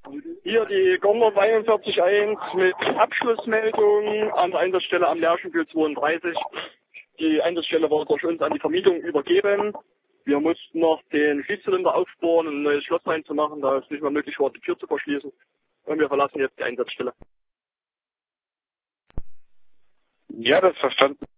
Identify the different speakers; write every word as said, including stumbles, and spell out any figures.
Speaker 1: Hier die Gondorf einundvierzig eins mit Abschlussmeldung an der Einsatzstelle am Lerchenbühl zweiunddreißig. Die Einsatzstelle war durch uns an die Vermietung übergeben. Wir mussten noch den Schließzylinder aufbohren und ein neues Schloss reinzumachen, da es nicht mehr möglich war, die Tür zu verschließen. Und wir verlassen jetzt die Einsatzstelle.
Speaker 2: Ja, das ist verstanden.